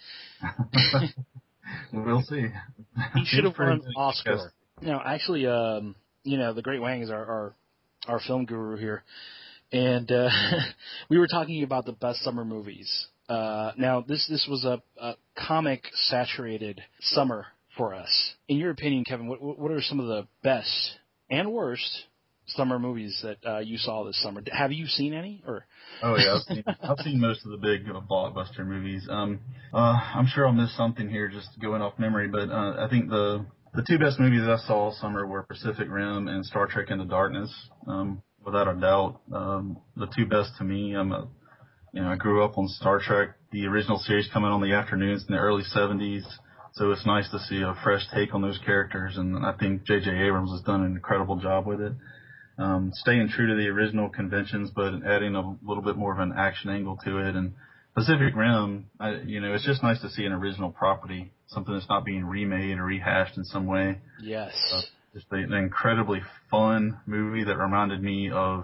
We'll see. He should have won an Oscar. Actually, the Great Wang is our film guru here, and we were talking about the best summer movies. Now, this was a comic-saturated summer for us. In your opinion, Kevin, what are some of the best and worst summer movies that you saw this summer? Have you seen any? Or Oh yeah, I've seen most of the big blockbuster movies. I'm sure I'll miss something here just going off memory, but I think the two best movies that I saw all summer were Pacific Rim and Star Trek Into Darkness. Without a doubt, the two best to me. I grew up on Star Trek, the original series coming on the afternoons in the early 70s. So it's nice to see a fresh take on those characters, and I think J.J. Abrams has done an incredible job with it. Staying true to the original conventions, but adding a little bit more of an action angle to it. And Pacific Rim, it's just nice to see an original property, something that's not being remade or rehashed in some way. Yes. Just an incredibly fun movie that reminded me of,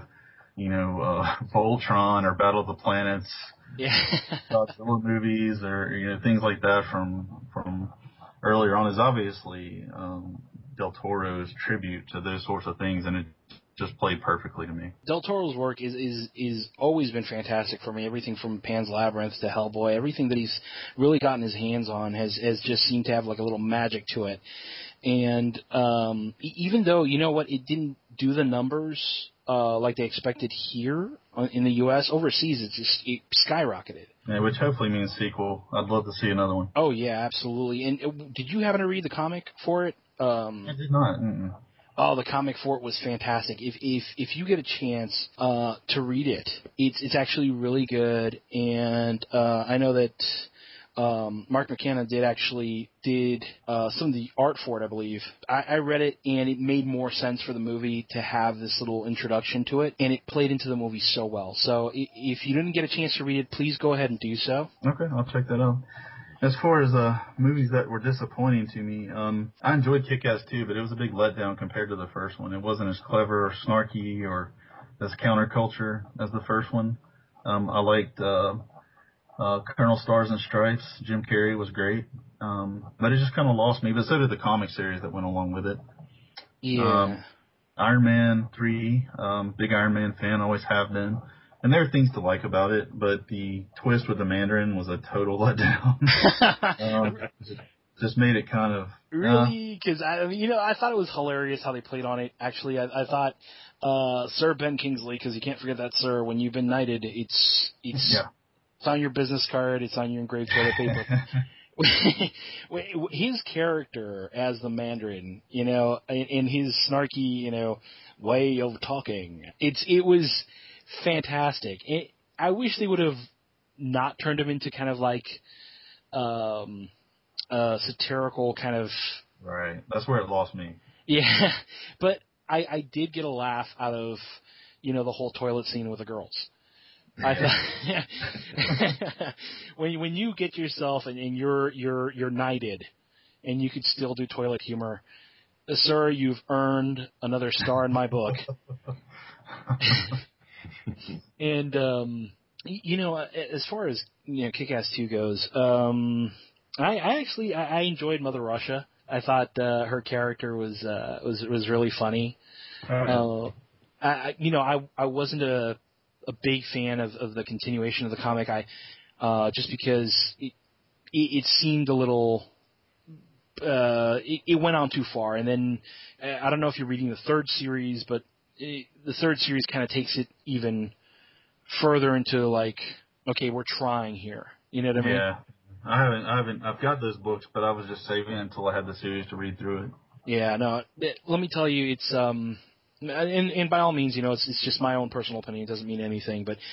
Voltron or Battle of the Planets. Yeah. Godzilla movies or, things like that from earlier on is obviously, Del Toro's tribute to those sorts of things, and it just played perfectly to me. Del Toro's work is always been fantastic for me. Everything from Pan's Labyrinth to Hellboy, everything that he's really gotten his hands on has just seemed to have like a little magic to it. And even though, it didn't do the numbers like they expected here in the U.S., overseas it skyrocketed. Yeah, which hopefully means sequel. I'd love to see another one. Oh, yeah, absolutely. And did you happen to read the comic for it? I did not. Mm-mm. Oh, the comic for it was fantastic. If you get a chance to read it, it's actually really good. And I know that Mark McKenna did some of the art for it, I believe. I read it, and it made more sense for the movie to have this little introduction to it, and it played into the movie so well. So if you didn't get a chance to read it, please go ahead and do so. Okay, I'll check that out. As far as movies that were disappointing to me, I enjoyed Kick-Ass 2, but it was a big letdown compared to the first one. It wasn't as clever or snarky or as counterculture as the first one. I liked Colonel Stars and Stripes. Jim Carrey was great, but it just kind of lost me. But so did the comic series that went along with it. Yeah. Iron Man 3, big Iron Man fan, always have been. And there are things to like about it, but the twist with the Mandarin was a total letdown. Just made it kind of... Really? Because, I thought it was hilarious how they played on it. Actually, I thought Sir Ben Kingsley, because you can't forget that, sir, when you've been knighted, it's on your business card, it's on your engraved toilet paper. His character as the Mandarin, in his snarky, way of talking, it was fantastic. I wish they would have not turned him into kind of like satirical kind of... Right. That's where it lost me. Yeah. But I did get a laugh out of, the whole toilet scene with the girls. I thought when you get yourself and you're knighted and you could still do toilet humor, sir, you've earned another star in my book. And as far as Kick-Ass 2 goes, I enjoyed Mother Russia. I thought her character was really funny. I wasn't a big fan of the continuation of the comic. Just because it seemed a little. It went on too far, and then I don't know if you're reading the third series, but the third series kind of takes it even further into like, okay, we're trying here. You know what I mean? Yeah, I haven't. I've got those books, but I was just saving it until I had the series to read through it. Yeah, no. Let me tell you, it's and by all means, it's just my own personal opinion. It doesn't mean anything, but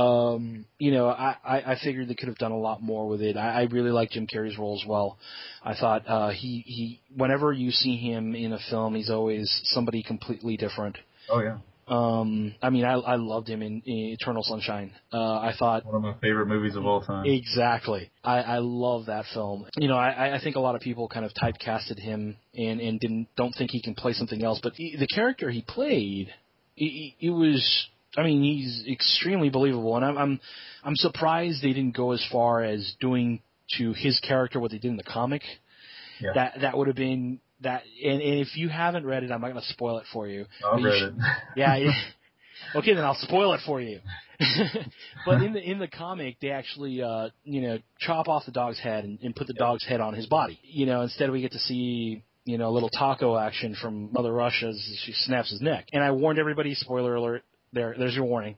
I figured they could have done a lot more with it. I really like Jim Carrey's role as well. I thought he whenever you see him in a film, he's always somebody completely different. Oh yeah. I loved him in Eternal Sunshine. I thought one of my favorite movies of all time. Exactly. I love that film. I think a lot of people kind of typecasted him and don't think he can play something else. But the character he played, it was. He's extremely believable, and I'm surprised they didn't go as far as doing to his character what they did in the comic. Yeah. That would have been. That and if you haven't read it, I'm not going to spoil it for you. I've read it. Yeah. Okay, then I'll spoil it for you. But in the comic, they actually chop off the dog's head and put the dog's head on his body. Instead we get to see a little taco action from Mother Russia as she snaps his neck. And I warned everybody. Spoiler alert. There's your warning.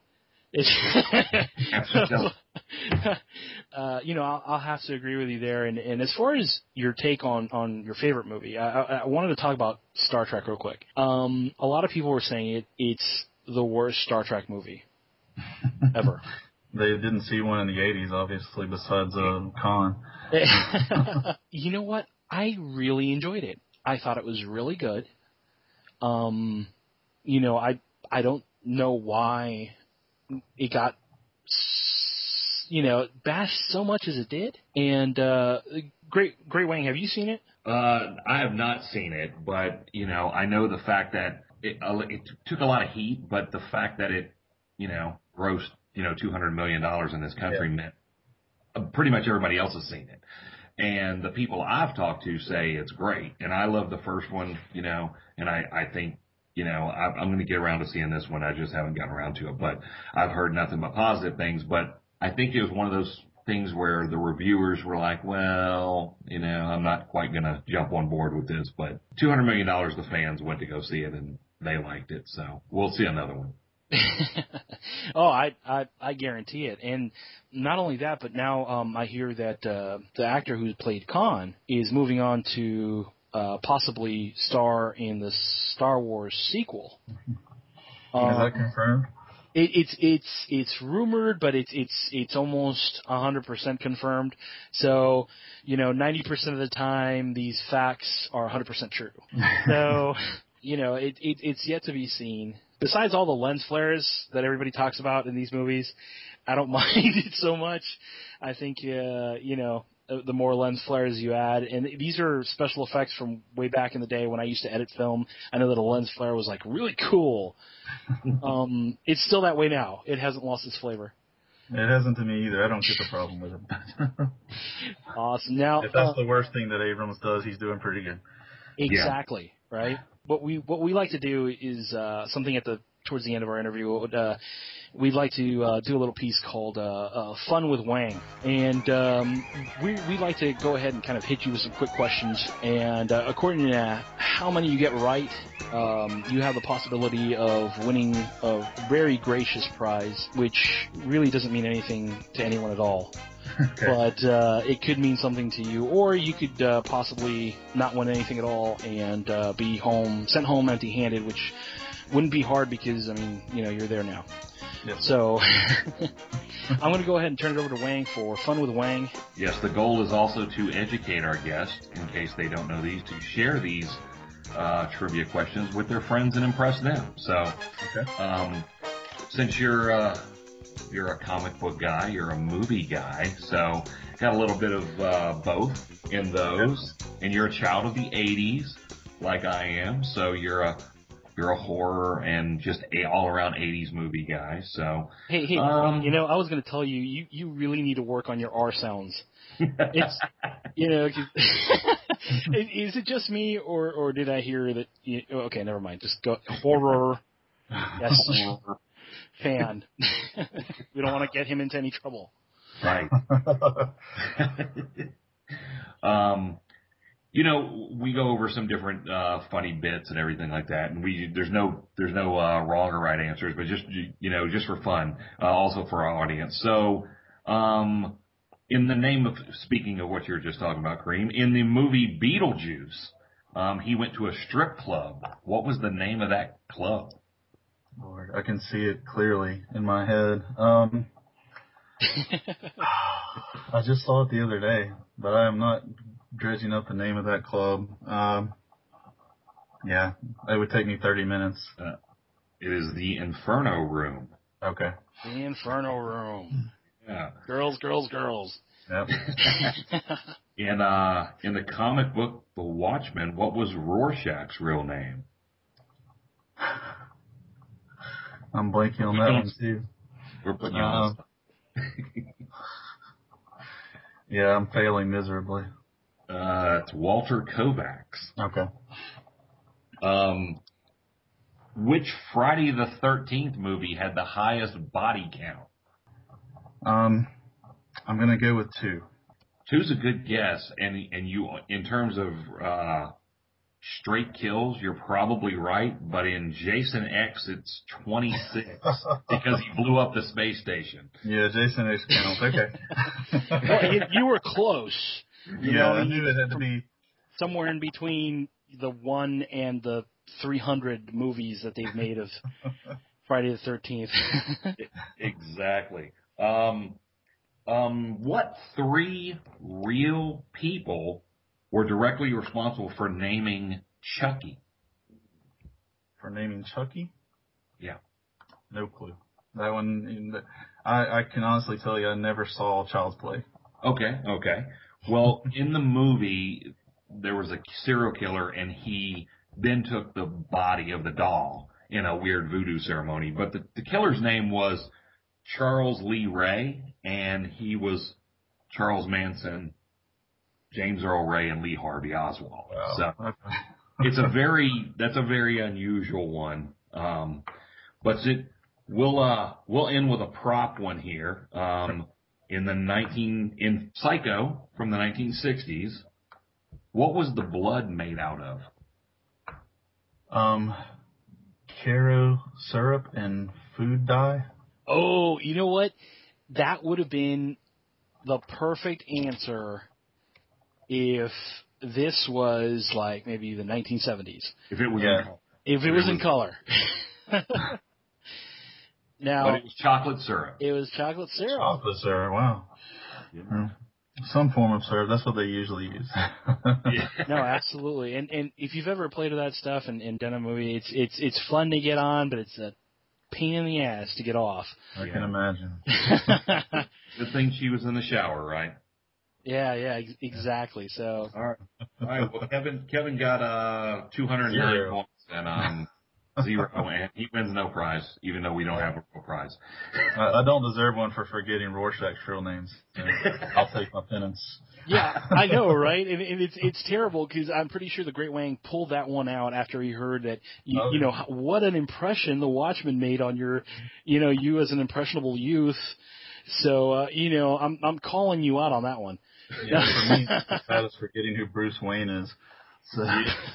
I'll have to agree with you there. And as far as your take on your favorite movie, I wanted to talk about Star Trek real quick. A lot of people were saying it's the worst Star Trek movie ever. They didn't see one in the 80s, obviously, besides Khan. You know what? I really enjoyed it. I thought it was really good. I don't know why it got, bashed so much as it did. And Great Wang, have you seen it? I have not seen it, but I know the fact that it took a lot of heat, but the fact that it grossed $200 million in this country meant pretty much everybody else has seen it. And the people I've talked to say it's great, and I love the first one, and I think. I'm going to get around to seeing this one. I just haven't gotten around to it, but I've heard nothing but positive things. But I think it was one of those things where the reviewers were like, well, I'm not quite going to jump on board with this, but $200 million, the fans went to go see it and they liked it. So we'll see another one. Oh, I guarantee it. And not only that, but now I hear that the actor who played Khan is moving on to possibly star in the Star Wars sequel. Is that confirmed? It's rumored, but it's almost 100% confirmed. So 90% of the time these facts are 100% true. So it's yet to be seen. Besides all the lens flares that everybody talks about in these movies, I don't mind it so much. I think the more lens flares you add, and these are special effects from way back in the day when I used to edit film. I know that a lens flare was like really cool. It's still that way now. It hasn't lost its flavor. It hasn't to me either. I don't get the problem with it. Awesome. Now, if that's the worst thing that Abrams does, he's doing pretty good. Exactly. Yeah. Right. What we like to do is something towards the end of our interview. We'd like to do a little piece called Fun with Wang. And we'd like to go ahead and kind of hit you with some quick questions. And according to how many you get right, you have the possibility of winning a very gracious prize, which really doesn't mean anything to anyone at all. Okay. But it could mean something to you. Or you could possibly not win anything at all and be sent home empty-handed, which wouldn't be hard because, you're there now. Yep. So I'm going to go ahead and turn it over to Wang for Fun with Wang. Yes, the goal is also to educate our guests, in case they don't know these, to share these trivia questions with their friends and impress them. So since you're a comic book guy, you're a movie guy, so got a little bit of both in those. And you're a child of the 80s, like I am, so you're a horror and just all-around 80s movie guy. So hey, I was going to tell you, you really need to work on your R sounds. It's is it just me or did I hear that? Okay, never mind. Just go horror. Yes, horror. Fan. We don't want to get him into any trouble. Right. We go over some different funny bits and everything like that, and there's no wrong or right answers, but just for fun, also for our audience. So, in the name of, speaking of what you were just talking about, Kareem, in the movie Beetlejuice, he went to a strip club. What was the name of that club? Lord, I can see it clearly in my head. I just saw it the other day, but I am not dredging up the name of that club. It would take me 30 minutes. It is the Inferno Room. Okay. The Inferno Room. Yeah. Girls. Yep. In the comic book The Watchmen, what was Rorschach's real name? I'm blanking on that one too. We're putting you on the spot. Yeah, I'm failing miserably. It's Walter Kovacs. Okay. Which Friday the 13th movie had the highest body count? I'm gonna go with 2. 2's a good guess, and you, in terms of straight kills, you're probably right, but in Jason X, it's 26 because he blew up the space station. Yeah, Jason X counts. Okay. Well, you were close. I knew it had to be somewhere in between the 1 and the 300 movies that they've made of Friday the 13th. Exactly. What 3 real people were directly responsible for naming Chucky? For naming Chucky? Yeah. No clue. That one, I can honestly tell you I never saw Child's Play. Okay. Well, in the movie, there was a serial killer, and he then took the body of the doll in a weird voodoo ceremony. But the killer's name was Charles Lee Ray, and he was Charles Manson, James Earl Ray, and Lee Harvey Oswald. Wow. So that's a very unusual one. But we'll end with a prop one here. In Psycho from the 1960s, what was the blood made out of? Caro syrup and food dye. Oh, you know what? That would have been the perfect answer if this was like maybe the 1970s. If it was in color. Now, but it was chocolate syrup. It was chocolate syrup. Chocolate syrup, wow. Yeah. Some form of syrup, that's what they usually use. Yeah. No, absolutely. And if you've ever played with that stuff and done a movie, it's fun to get on, but it's a pain in the ass to get off. I can imagine. Good thing she was in the shower, right? Yeah, exactly. So. All right. Well, Kevin got 209 points and 0, and he wins no prize, even though we don't have a real prize. I don't deserve one for forgetting Rorschach's real names. I'll take my penance. Yeah, I know, right? And it's terrible because I'm pretty sure the Great Wang pulled that one out after he heard that you know what an impression the Watchmen made on you as an impressionable youth. So I'm calling you out on that one. Yeah, for me, it's bad as forgetting who Bruce Wayne is. So.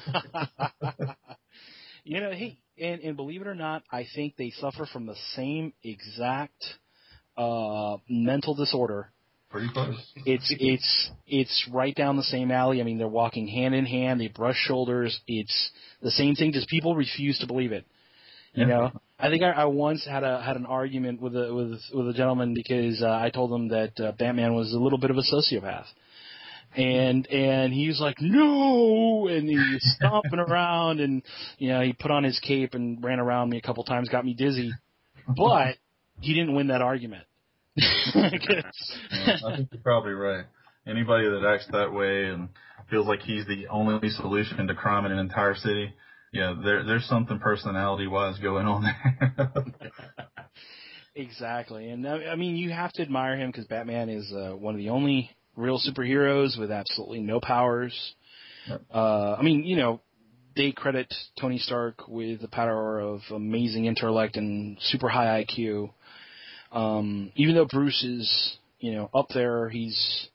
Hey, and believe it or not, I think they suffer from the same exact mental disorder. Pretty close. It's right down the same alley. I mean, they're walking hand in hand. They brush shoulders. It's the same thing. Just people refuse to believe it. You know, I think I once had an argument with a gentleman because I told him that Batman was a little bit of a sociopath. And he was like, no, and he was stomping around, and he put on his cape and ran around me a couple times, got me dizzy, but he didn't win that argument. I think you're probably right. Anybody that acts that way and feels like he's the only solution to crime in an entire city, there's something personality-wise going on there. Exactly, and I mean, you have to admire him because Batman is one of the only real superheroes with absolutely no powers. Yep. I mean, they credit Tony Stark with the power of amazing intellect and super high IQ. Even though Bruce is, up there, he's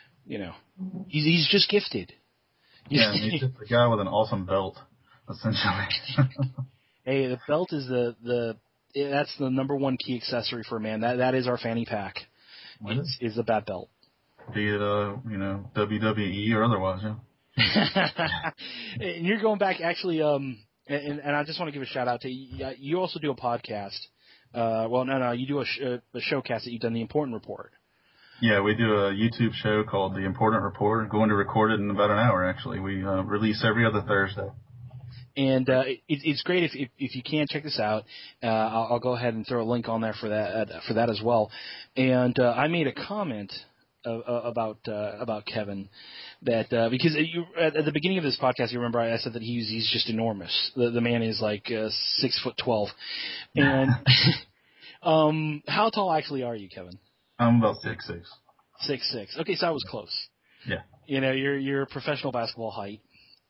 just gifted. Yeah, he's just a guy with an awesome belt, essentially. Hey, the belt is that's the number one key accessory for a man. That is our fanny pack. Is the bat belt. Be it WWE or otherwise, yeah. And you're going back actually, and I just want to give a shout out to you. You also do a podcast. You do a showcast that you've done, The Important Report. Yeah, we do a YouTube show called The Important Report. We're going to record it in about an hour, actually. We release every other Thursday. And it's great if you can check this out. I'll go ahead and throw a link on there for that as well. And I made a comment about Kevin that because at the beginning of this podcast, you remember I said that he's just enormous. The man is like 6'12", and how tall actually are you, Kevin? I'm about 6'6". 6'6". Okay, so I was close. Yeah. You're professional basketball height.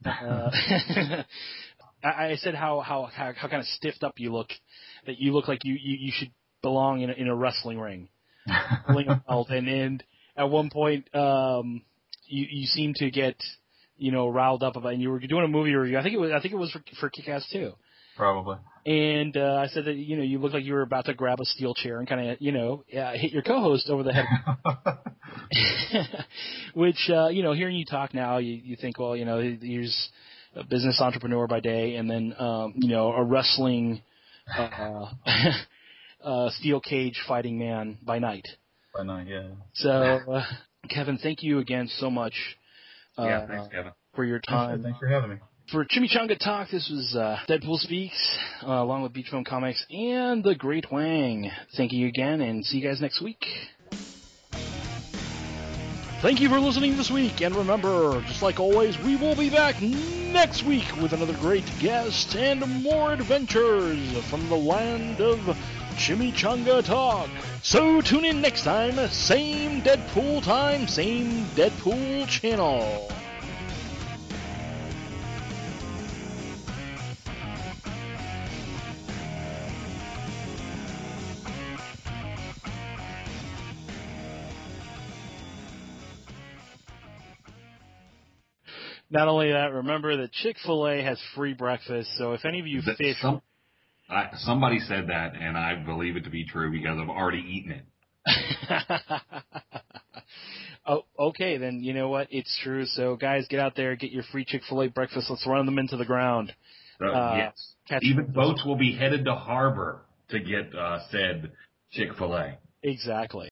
I said how kind of stiffed up you look, that you look like you should belong in a wrestling ring. pulling a belt, and at one point, you seem to get, riled up about, and you were doing a movie review. I think it was for Kick-Ass 2. Probably. And I said that, you looked like you were about to grab a steel chair and kind of, hit your co-host over the head. Which, hearing you talk now, you think, well, he's a business entrepreneur by day, and then, a wrestling, steel cage fighting man by night. By night, yeah. So, Kevin, thank you again so much. Thanks, Kevin. For your time. Thanks for having me. For Chimichanga Talk, this was Deadpool Speaks, along with Beach Bum Comics and The Great Wang. Thank you again, and see you guys next week. Thank you for listening this week, and remember, just like always, we will be back next week with another great guest and more adventures from the land of Chimichanga Talk. So tune in next time, same Deadpool time, same Deadpool channel. Not only that, remember that Chick-fil-A has free breakfast, so if any of you fish... Somebody said that, and I believe it to be true because I've already eaten it. Oh, okay, then you know what? It's true. So, guys, get out there, get your free Chick-fil-A breakfast. Let's run them into the ground. Yes. Even boats will be headed to harbor to get said Chick-fil-A. Exactly.